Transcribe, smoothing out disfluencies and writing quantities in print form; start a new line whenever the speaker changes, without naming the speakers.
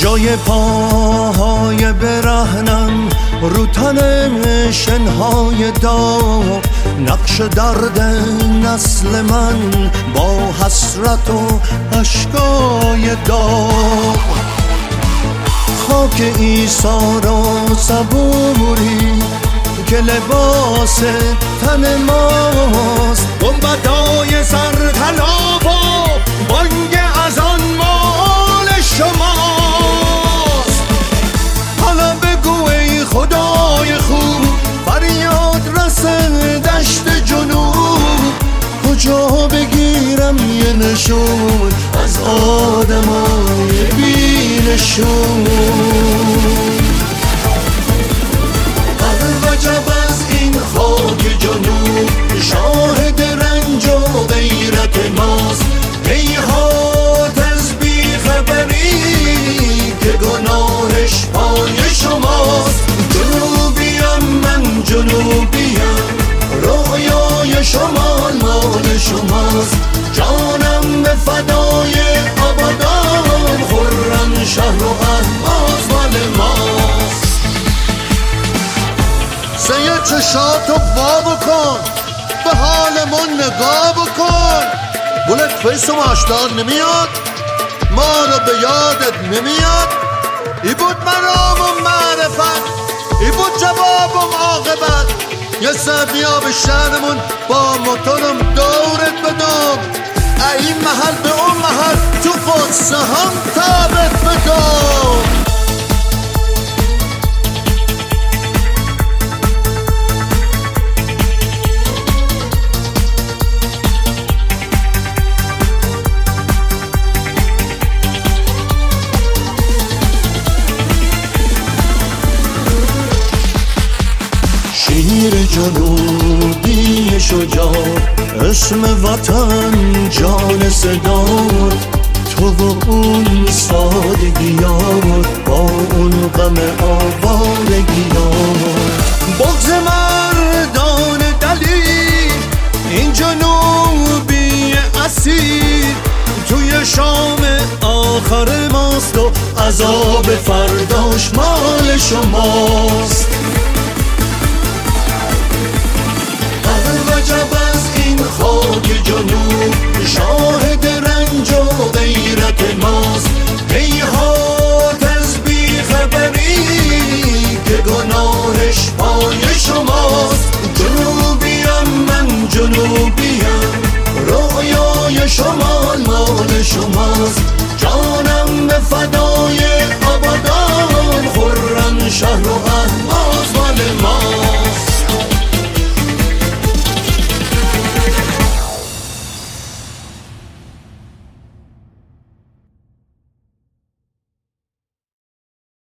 جای پاهای برهنم رو تن شنهای داغ، نقش درد نسل من با حسرت و اشکای داغ. خاک عیسی را صبوری که لباس تن ماست، گنبدای سرطلا و بانگ اذان مال شماست. حالا بگو ای خدای خوب، فریاد رس دشت جنوب، کجا بگیرم یه نشون از آدمای بی نشون. عجب از این خاک جنوب، شاهد رنج و غیرت ماست. هیهات از بیخبری که گناهش پای شماست. جنوبیم من جنوبیم، رویای شمال مال شماست. جانم به فدای آبادان، خرم شهر و اهواز مال ماست. سید چشاتو وا بکن، به حالمون نگاه بکن. بولت فیس و ماشدار نمیاد، ما رو به یادت نمیاد. ای بود مرام و معرفت، ای بود جواب و عاقبت. یه سبیا به شهرمون با موتورم دورت بدم. این محل به اون محل تو قصه هم ثابت بدم. شیر جنوبی شجاع، اسم وطن جان صدار. تو و اون سادگیات، با اون غم آوارگیات. بغض مردان دلیر، این جنوبی اسیر. توی شام آخر ماست و عذاب فرداش مال شماست. عجب از این خاک جنوب، شاهد رنج و غیرت ماست. هیهات از بیخبری که گناهش پای شماست. جنوبیم من جنوبیم، رویای شمال مال شماست. جانم به فدا